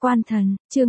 Quan Thần, chương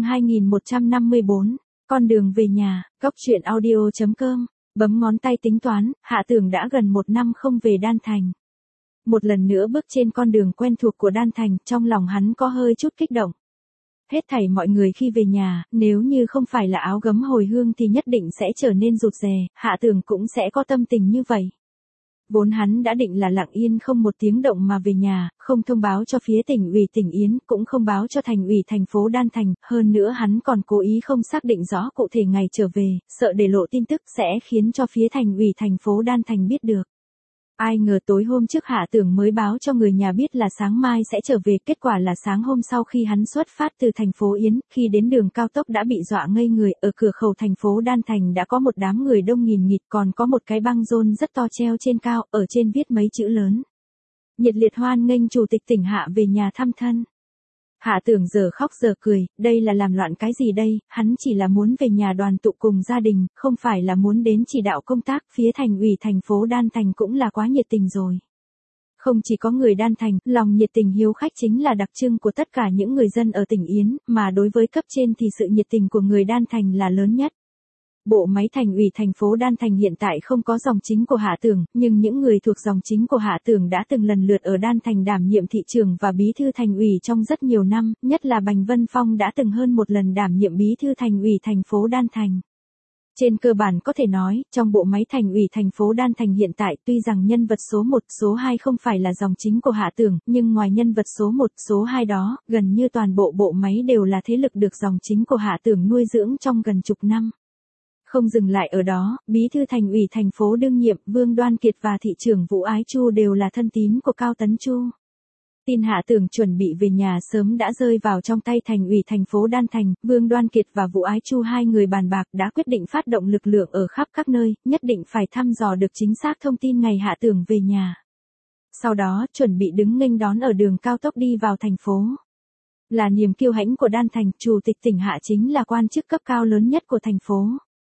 2154, con đường về nhà, Cốc truyện audio.com, bấm ngón tay tính toán, Hạ Tưởng đã gần 1 năm không về Đan Thành. Một lần nữa bước trên con đường quen thuộc của Đan Thành, trong lòng hắn có hơi chút kích động. Hết thảy mọi người khi về nhà, nếu như không phải là áo gấm hồi hương thì nhất định sẽ trở nên rụt rè, Hạ Tưởng cũng sẽ có tâm tình như vậy. Vốn hắn đã định là lặng yên không một tiếng động mà về nhà, không thông báo cho phía tỉnh ủy tỉnh Yến, cũng không báo cho thành ủy thành phố Đan Thành, hơn nữa hắn còn cố ý không xác định rõ cụ thể ngày trở về, sợ để lộ tin tức sẽ khiến cho phía thành ủy thành phố Đan Thành biết được. Ai ngờ tối hôm trước Hạ Tưởng mới báo cho người nhà biết là sáng mai sẽ trở về, kết quả là sáng hôm sau khi hắn xuất phát từ thành phố Yến, khi đến đường cao tốc đã bị dọa ngây người, ở cửa khẩu thành phố Đan Thành đã có một đám người đông nghìn nghịt, còn có một cái băng rôn rất to treo trên cao, ở trên viết mấy chữ lớn. Nhiệt liệt hoan nghênh chủ tịch tỉnh Hạ về nhà thăm thân. Hạ Tưởng giờ khóc giờ cười, đây là làm loạn cái gì đây, hắn chỉ là muốn về nhà đoàn tụ cùng gia đình, không phải là muốn đến chỉ đạo công tác, phía thành ủy thành phố Đan Thành cũng là quá nhiệt tình rồi. Không chỉ có người Đan Thành, lòng nhiệt tình hiếu khách chính là đặc trưng của tất cả những người dân ở tỉnh Yến, mà đối với cấp trên thì sự nhiệt tình của người Đan Thành là lớn nhất. Bộ máy thành ủy thành phố Đan Thành hiện tại không có dòng chính của Hạ Tưởng, nhưng những người thuộc dòng chính của Hạ Tưởng đã từng lần lượt ở Đan Thành đảm nhiệm thị trưởng và bí thư thành ủy trong rất nhiều năm, nhất là Bành Vân Phong đã từng hơn một lần đảm nhiệm bí thư thành ủy thành phố Đan Thành. Trên cơ bản có thể nói, trong bộ máy thành ủy thành phố Đan Thành hiện tại tuy rằng nhân vật số 1, số 2 không phải là dòng chính của Hạ Tưởng, nhưng ngoài nhân vật số 1, số 2 đó, gần như toàn bộ bộ máy đều là thế lực được dòng chính của Hạ Tưởng nuôi dưỡng trong gần chục năm. Không dừng lại ở đó, bí thư thành ủy thành phố đương nhiệm Vương Đoan Kiệt và thị trưởng Vũ Ái Chu đều là thân tín của Cao Tấn Chu. Tin Hạ Tưởng chuẩn bị về nhà sớm đã rơi vào trong tay thành ủy thành phố Đan Thành, Vương Đoan Kiệt và Vũ Ái Chu hai người bàn bạc đã quyết định phát động lực lượng ở khắp các nơi, nhất định phải thăm dò được chính xác thông tin ngày Hạ Tưởng về nhà. Sau đó, chuẩn bị đứng nghênh đón ở đường cao tốc đi vào thành phố. Là niềm kiêu hãnh của Đan Thành, chủ tịch tỉnh Hạ chính là quan chức cấp cao lớn nhất của thành phố.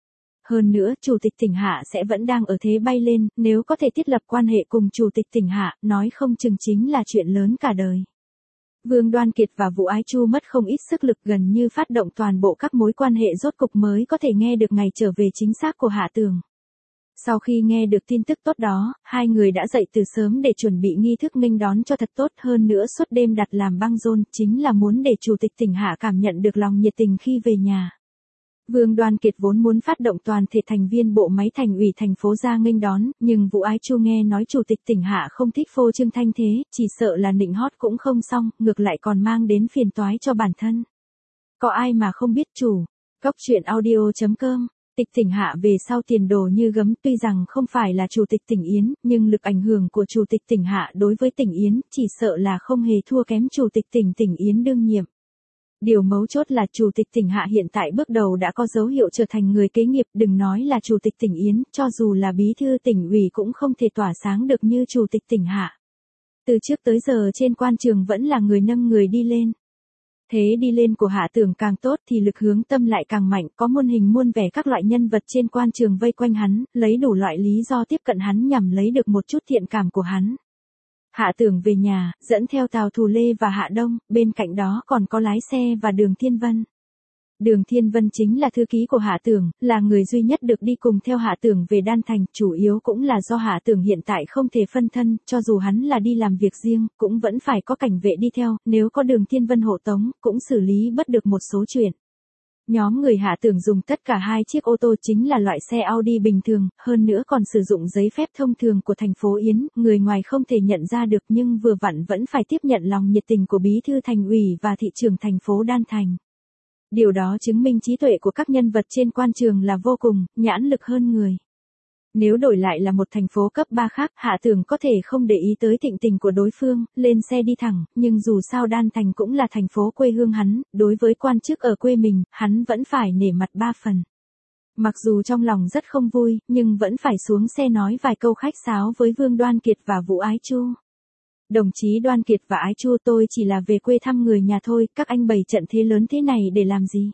Hơn nữa, chủ tịch tỉnh Hạ sẽ vẫn đang ở thế bay lên, nếu có thể thiết lập quan hệ cùng chủ tịch tỉnh Hạ, nói không chừng chính là chuyện lớn cả đời. Vương Đoan Kiệt và Vũ Ái Chu mất không ít sức lực, gần như phát động toàn bộ các mối quan hệ rốt cục mới có thể nghe được ngày trở về chính xác của Hạ Tưởng. Sau khi nghe được tin tức tốt đó, hai người đã dậy từ sớm để chuẩn bị nghi thức nghênh đón cho thật tốt, hơn nữa suốt đêm đặt làm băng rôn, chính là muốn để chủ tịch tỉnh Hạ cảm nhận được lòng nhiệt tình khi về nhà. Vương Đoan Kiệt vốn muốn phát động toàn thể thành viên bộ máy thành ủy thành phố ra nghênh đón, nhưng Vũ Ái Chu nghe nói chủ tịch tỉnh Hạ không thích phô trương thanh thế, chỉ sợ là nịnh hót cũng không xong, ngược lại còn mang đến phiền toái cho bản thân. Có ai mà không biết chủ, Cốc truyện audio.com, tịch tỉnh Hạ về sau tiền đồ như gấm, tuy rằng không phải là chủ tịch tỉnh Yến, nhưng lực ảnh hưởng của chủ tịch tỉnh Hạ đối với tỉnh Yến, chỉ sợ là không hề thua kém chủ tịch tỉnh Yến đương nhiệm. Điều mấu chốt là chủ tịch tỉnh Hạ hiện tại bước đầu đã có dấu hiệu trở thành người kế nghiệp, đừng nói là chủ tịch tỉnh Yến, cho dù là bí thư tỉnh ủy cũng không thể tỏa sáng được như chủ tịch tỉnh Hạ. Từ trước tới giờ trên quan trường vẫn là người nâng người đi lên. Thế đi lên của Hạ Tưởng càng tốt thì lực hướng tâm lại càng mạnh, có muôn hình muôn vẻ các loại nhân vật trên quan trường vây quanh hắn, lấy đủ loại lý do tiếp cận hắn nhằm lấy được một chút thiện cảm của hắn. Hạ Tưởng về nhà, dẫn theo Tào Thù Lê và Hạ Đông, bên cạnh đó còn có lái xe và Đường Thiên Vân. Đường Thiên Vân chính là thư ký của Hạ Tưởng, là người duy nhất được đi cùng theo Hạ Tưởng về Đan Thành, chủ yếu cũng là do Hạ Tưởng hiện tại không thể phân thân, cho dù hắn là đi làm việc riêng, cũng vẫn phải có cảnh vệ đi theo, nếu có Đường Thiên Vân hộ tống, cũng xử lý bất được một số chuyện. Nhóm người Hạ Tưởng dùng tất cả hai chiếc ô tô chính là loại xe Audi bình thường, hơn nữa còn sử dụng giấy phép thông thường của thành phố Yến, người ngoài không thể nhận ra được nhưng vừa vặn vẫn phải tiếp nhận lòng nhiệt tình của bí thư thành ủy và thị trưởng thành phố Đan Thành. Điều đó chứng minh trí tuệ của các nhân vật trên quan trường là vô cùng, nhãn lực hơn người. Nếu đổi lại là một thành phố cấp 3 khác, Hạ Tưởng có thể không để ý tới thịnh tình của đối phương, lên xe đi thẳng, nhưng dù sao Đan Thành cũng là thành phố quê hương hắn, đối với quan chức ở quê mình, hắn vẫn phải nể mặt 3 phần. Mặc dù trong lòng rất không vui, nhưng vẫn phải xuống xe nói vài câu khách sáo với Vương Đoan Kiệt và Vũ Ái Chu. Đồng chí Đoan Kiệt và Ái Chu, tôi chỉ là về quê thăm người nhà thôi, các anh bày trận thế lớn thế này để làm gì?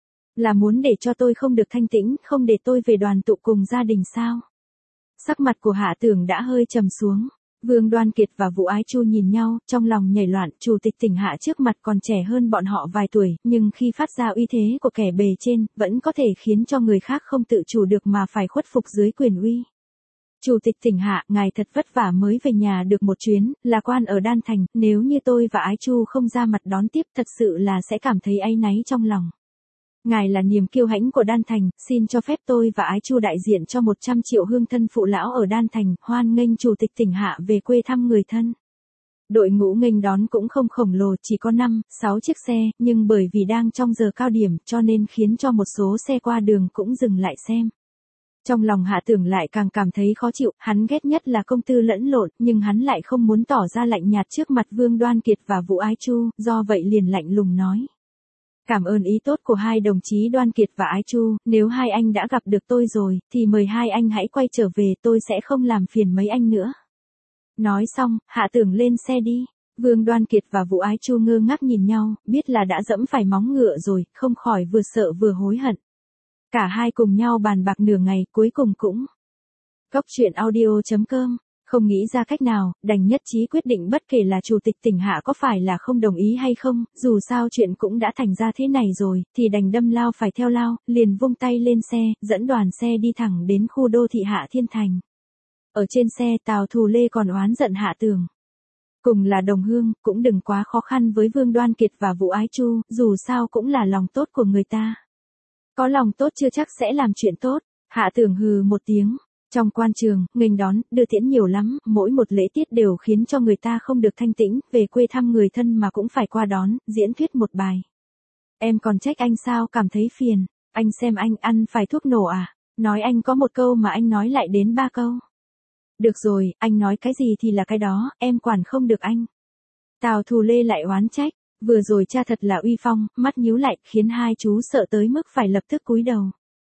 Là muốn để cho tôi không được thanh tĩnh, không để tôi về đoàn tụ cùng gia đình sao? Sắc mặt của Hạ Tưởng đã hơi trầm xuống. Vương Đoan Kiệt và Vũ Ái Chu nhìn nhau, trong lòng nhảy loạn, chủ tịch tỉnh Hạ trước mặt còn trẻ hơn bọn họ vài tuổi, nhưng khi phát ra uy thế của kẻ bề trên, vẫn có thể khiến cho người khác không tự chủ được mà phải khuất phục dưới quyền uy. Chủ tịch tỉnh Hạ, ngài thật vất vả mới về nhà được một chuyến, là quan ở Đan Thành, nếu như tôi và Ái Chu không ra mặt đón tiếp thật sự là sẽ cảm thấy áy náy trong lòng. Ngài là niềm kiêu hãnh của Đan Thành, xin cho phép tôi và Ái Chu đại diện cho 100 triệu hương thân phụ lão ở Đan Thành, hoan nghênh chủ tịch tỉnh Hạ về quê thăm người thân. Đội ngũ nghênh đón cũng không khổng lồ, chỉ có 5, 6 chiếc xe, nhưng bởi vì đang trong giờ cao điểm cho nên khiến cho một số xe qua đường cũng dừng lại xem. Trong lòng Hạ Tưởng lại càng cảm thấy khó chịu, hắn ghét nhất là công tư lẫn lộn, nhưng hắn lại không muốn tỏ ra lạnh nhạt trước mặt Vương Đoan Kiệt và Vũ Ái Chu, do vậy liền lạnh lùng nói. Cảm ơn ý tốt của hai đồng chí Đoan Kiệt và Ái Chu, nếu hai anh đã gặp được tôi rồi, thì mời hai anh hãy quay trở về, tôi sẽ không làm phiền mấy anh nữa. Nói xong, Hạ Tưởng lên xe đi. Vương Đoan Kiệt và Vũ Ái Chu ngơ ngác nhìn nhau, biết là đã dẫm phải móng ngựa rồi, không khỏi vừa sợ vừa hối hận. Cả hai cùng nhau bàn bạc nửa ngày, cuối cùng cũng. Góc truyện audio.com, không nghĩ ra cách nào, đành nhất trí quyết định bất kể là chủ tịch tỉnh Hạ có phải là không đồng ý hay không, dù sao chuyện cũng đã thành ra thế này rồi, thì đành đâm lao phải theo lao, liền vung tay lên xe, dẫn đoàn xe đi thẳng đến khu đô thị Hạ Thiên Thành. Ở trên xe Tào Thù Lê còn oán giận Hạ Tường. Cùng là đồng hương, cũng đừng quá khó khăn với Vương Đoan Kiệt và Vũ Ái Chu, dù sao cũng là lòng tốt của người ta. Có lòng tốt chưa chắc sẽ làm chuyện tốt. Hạ Tưởng hừ một tiếng. Trong quan trường, nghênh đón, đưa tiễn nhiều lắm, mỗi một lễ tiết đều khiến cho người ta không được thanh tĩnh, về quê thăm người thân mà cũng phải qua đón, diễn thuyết một bài. Em còn trách anh sao, cảm thấy phiền. Anh xem anh ăn phải thuốc nổ à? Nói anh có một câu mà anh nói lại đến 3 câu. Được rồi, anh nói cái gì thì là cái đó, em quản không được anh. Tào Thù Lê lại oán trách. Vừa rồi cha thật là uy phong, mắt nhíu lại, khiến hai chú sợ tới mức phải lập tức cúi đầu.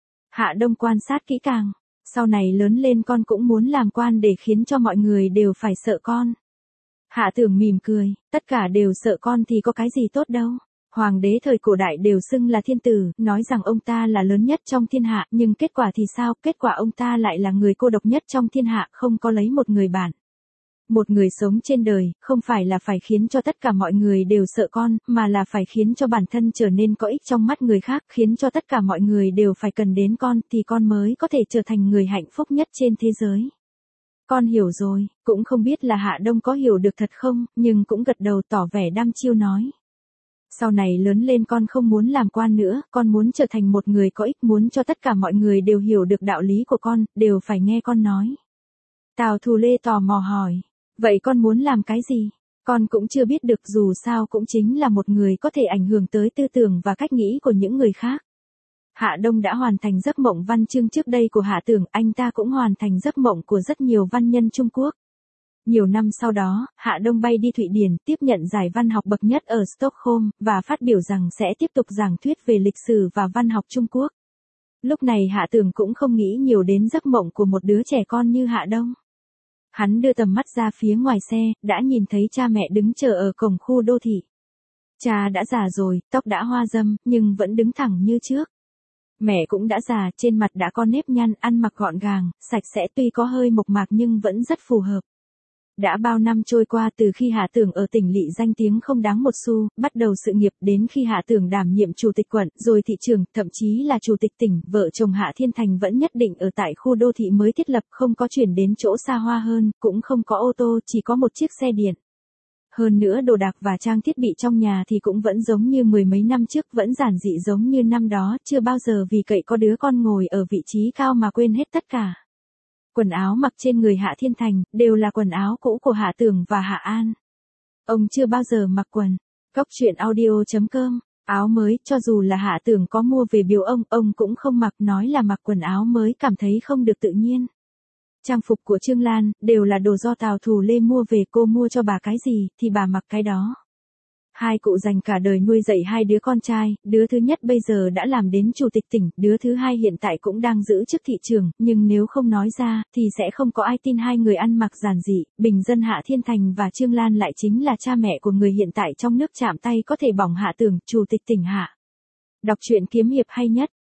Hạ Đông quan sát kỹ càng. Sau này lớn lên con cũng muốn làm quan để khiến cho mọi người đều phải sợ con. Hạ Tưởng mỉm cười, tất cả đều sợ con thì có cái gì tốt đâu. Hoàng đế thời cổ đại đều xưng là thiên tử, nói rằng ông ta là lớn nhất trong thiên hạ, nhưng kết quả thì sao? Kết quả ông ta lại là người cô độc nhất trong thiên hạ, không có lấy một người bạn. Một người sống trên đời, không phải là phải khiến cho tất cả mọi người đều sợ con, mà là phải khiến cho bản thân trở nên có ích trong mắt người khác, khiến cho tất cả mọi người đều phải cần đến con, thì con mới có thể trở thành người hạnh phúc nhất trên thế giới. Con hiểu rồi, cũng không biết là Hạ Đông có hiểu được thật không, nhưng cũng gật đầu tỏ vẻ đăm chiêu nói. Sau này lớn lên con không muốn làm quan nữa, con muốn trở thành một người có ích, muốn cho tất cả mọi người đều hiểu được đạo lý của con, đều phải nghe con nói. Tào Thù Lê tò mò hỏi. Vậy con muốn làm cái gì? Con cũng chưa biết được, dù sao cũng chính là một người có thể ảnh hưởng tới tư tưởng và cách nghĩ của những người khác. Hạ Đông đã hoàn thành giấc mộng văn chương trước đây của Hạ Tưởng, anh ta cũng hoàn thành giấc mộng của rất nhiều văn nhân Trung Quốc. Nhiều năm sau đó, Hạ Đông bay đi Thụy Điển, tiếp nhận giải văn học bậc nhất ở Stockholm, và phát biểu rằng sẽ tiếp tục giảng thuyết về lịch sử và văn học Trung Quốc. Lúc này Hạ Tưởng cũng không nghĩ nhiều đến giấc mộng của một đứa trẻ con như Hạ Đông. Hắn đưa tầm mắt ra phía ngoài xe, đã nhìn thấy cha mẹ đứng chờ ở cổng khu đô thị. Cha đã già rồi, tóc đã hoa râm, nhưng vẫn đứng thẳng như trước. Mẹ cũng đã già, trên mặt đã có nếp nhăn, ăn mặc gọn gàng, sạch sẽ, tuy có hơi mộc mạc nhưng vẫn rất phù hợp. Đã bao năm trôi qua từ khi Hạ Tưởng ở tỉnh lỵ danh tiếng không đáng một xu, bắt đầu sự nghiệp, đến khi Hạ Tưởng đảm nhiệm chủ tịch quận, rồi thị trưởng, thậm chí là chủ tịch tỉnh, vợ chồng Hạ Thiên Thành vẫn nhất định ở tại khu đô thị mới thiết lập, không có chuyển đến chỗ xa hoa hơn, cũng không có ô tô, chỉ có một chiếc xe điện. Hơn nữa đồ đạc và trang thiết bị trong nhà thì cũng vẫn giống như mười mấy năm trước, vẫn giản dị giống như năm đó, chưa bao giờ vì cậy có đứa con ngồi ở vị trí cao mà quên hết tất cả. Quần áo mặc trên người Hạ Thiên Thành, đều là quần áo cũ của Hạ Tưởng và Hạ An. Ông chưa bao giờ mặc quần. Góc truyện audio.com, áo mới, cho dù là Hạ Tưởng có mua về biếu ông cũng không mặc, nói là mặc quần áo mới cảm thấy không được tự nhiên. Trang phục của Trương Lan, đều là đồ do Tào Thù Lê mua về, cô mua cho bà cái gì, thì bà mặc cái đó. Hai cụ dành cả đời nuôi dạy hai đứa con trai, đứa thứ nhất bây giờ đã làm đến chủ tịch tỉnh, đứa thứ hai hiện tại cũng đang giữ chức thị trưởng, nhưng nếu không nói ra, thì sẽ không có ai tin hai người ăn mặc giản dị, bình dân Hạ Thiên Thành và Trương Lan lại chính là cha mẹ của người hiện tại trong nước chạm tay có thể bỏng Hạ Tưởng, chủ tịch tỉnh Hạ. Đọc truyện kiếm hiệp hay nhất.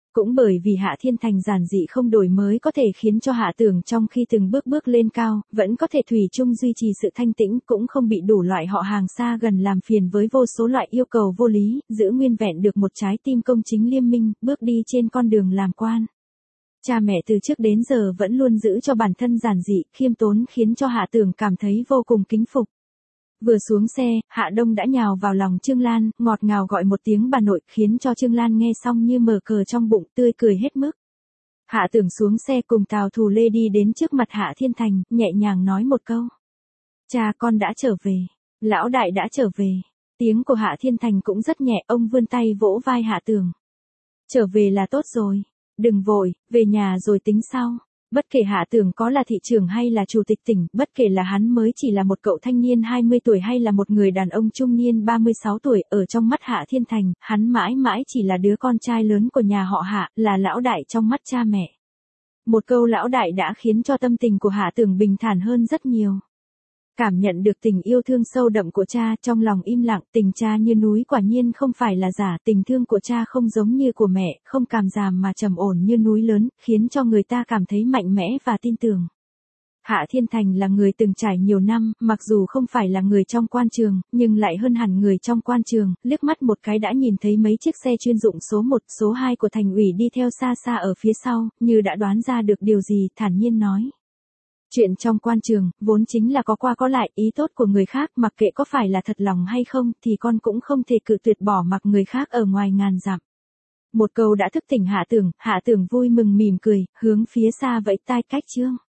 Cũng bởi vì Hạ Thiên Thành giản dị không đổi mới có thể khiến cho Hạ Tưởng trong khi từng bước bước lên cao, vẫn có thể thủy chung duy trì sự thanh tĩnh, cũng không bị đủ loại họ hàng xa gần làm phiền với vô số loại yêu cầu vô lý, giữ nguyên vẹn được một trái tim công chính liêm minh, bước đi trên con đường làm quan. Cha mẹ từ trước đến giờ vẫn luôn giữ cho bản thân giản dị, khiêm tốn khiến cho Hạ Tưởng cảm thấy vô cùng kính phục. Vừa xuống xe, Hạ Đông đã nhào vào lòng Trương Lan, ngọt ngào gọi một tiếng bà nội, khiến cho Trương Lan nghe xong như mở cờ trong bụng, tươi cười hết mức. Hạ Tưởng xuống xe cùng Tào Thù Lê đi đến trước mặt Hạ Thiên Thành, nhẹ nhàng nói một câu. Cha con đã trở về. Lão đại đã trở về. Tiếng của Hạ Thiên Thành cũng rất nhẹ, ông vươn tay vỗ vai Hạ Tưởng. Trở về là tốt rồi. Đừng vội, về nhà rồi tính sau. Bất kể Hạ Tưởng có là thị trưởng hay là chủ tịch tỉnh, bất kể là hắn mới chỉ là một cậu thanh niên 20 tuổi hay là một người đàn ông trung niên 36 tuổi, ở trong mắt Hạ Thiên Thành, hắn mãi mãi chỉ là đứa con trai lớn của nhà họ Hạ, là lão đại trong mắt cha mẹ. Một câu lão đại đã khiến cho tâm tình của Hạ Tưởng bình thản hơn rất nhiều. Cảm nhận được tình yêu thương sâu đậm của cha, trong lòng im lặng, tình cha như núi quả nhiên không phải là giả, tình thương của cha không giống như của mẹ, không càm ràm mà trầm ổn như núi lớn, khiến cho người ta cảm thấy mạnh mẽ và tin tưởng. Hạ Thiên Thành là người từng trải nhiều năm, mặc dù không phải là người trong quan trường, nhưng lại hơn hẳn người trong quan trường, liếc mắt một cái đã nhìn thấy mấy chiếc xe chuyên dụng số 1, số 2 của thành ủy đi theo xa xa ở phía sau, như đã đoán ra được điều gì, thản nhiên nói. Chuyện trong quan trường, vốn chính là có qua có lại, ý tốt của người khác, mặc kệ có phải là thật lòng hay không, thì con cũng không thể cự tuyệt bỏ mặc người khác ở ngoài ngàn dặm. Một câu đã thức tỉnh Hạ Tưởng vui mừng mỉm cười, hướng phía xa vẫy tay cách Trương.